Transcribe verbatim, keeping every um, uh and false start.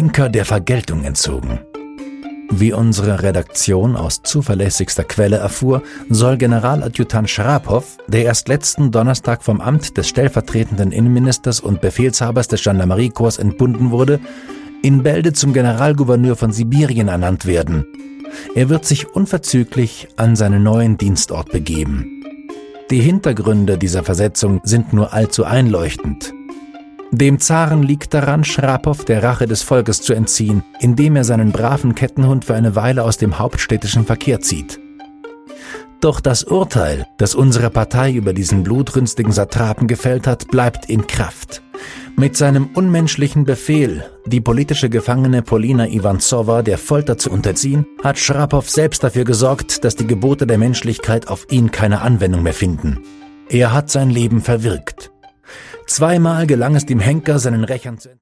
Henker der Vergeltung entzogen. Wie unsere Redaktion aus zuverlässigster Quelle erfuhr, soll Generaladjutant Schrapow, der erst letzten Donnerstag vom Amt des stellvertretenden Innenministers und Befehlshabers des Gendarmeriekorps entbunden wurde, in Bälde zum Generalgouverneur von Sibirien ernannt werden. Er wird sich unverzüglich an seinen neuen Dienstort begeben. Die Hintergründe dieser Versetzung sind nur allzu einleuchtend. Dem Zaren liegt daran, Schrapow der Rache des Volkes zu entziehen, indem er seinen braven Kettenhund für eine Weile aus dem hauptstädtischen Verkehr zieht. Doch das Urteil, das unsere Partei über diesen blutrünstigen Satrapen gefällt hat, bleibt in Kraft. Mit seinem unmenschlichen Befehl, die politische Gefangene Polina Iwanzowa der Folter zu unterziehen, hat Schrapow selbst dafür gesorgt, dass die Gebote der Menschlichkeit auf ihn keine Anwendung mehr finden. Er hat sein Leben verwirkt. Zweimal gelang es dem Henker, seinen Rächern zu